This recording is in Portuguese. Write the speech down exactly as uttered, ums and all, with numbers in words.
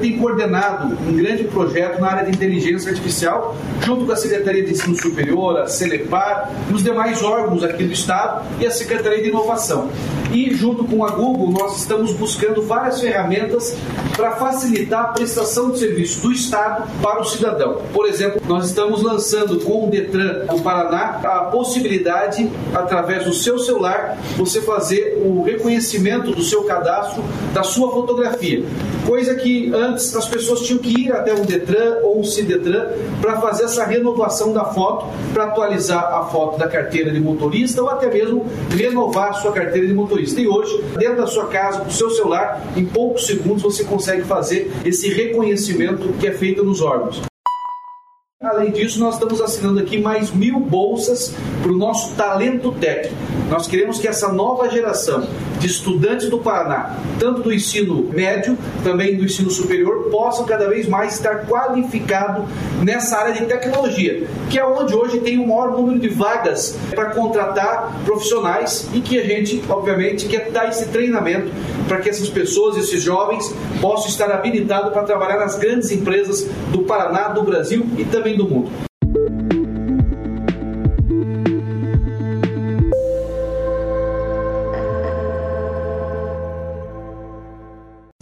tem coordenado um grande projeto na área de inteligência artificial, junto com a Secretaria de Ensino Superior, a Celepar, e os demais órgãos aqui do Estado e a Secretaria de Inovação. E, junto com a Google, nós estamos buscando várias ferramentas para facilitar a prestação de serviço do Estado para o cidadão. Por exemplo, nós estamos lançando com o Detran do Paraná a possibilidade, através do seu celular, você fazer o reconhecimento do seu cadastro, da sua fotografia. Coisa que antes as pessoas tinham que ir até um Detran ou um Cidetran para fazer essa renovação da foto, para atualizar a foto da carteira de motorista ou até mesmo renovar a sua carteira de motorista. E hoje, dentro da sua casa, com o seu celular, em poucos segundos você consegue fazer esse reconhecimento que é feito nos órgãos. Além disso, nós estamos assinando aqui mais mil bolsas para o nosso Talento Tech. Nós queremos que essa nova geração de estudantes do Paraná, tanto do ensino médio, também do ensino superior, possam cada vez mais estar qualificados nessa área de tecnologia, que é onde hoje tem o maior número de vagas para contratar profissionais e que a gente, obviamente, quer dar esse treinamento para que essas pessoas, esses jovens, possam estar habilitados para trabalhar nas grandes empresas do Paraná, do Brasil e também do mundo.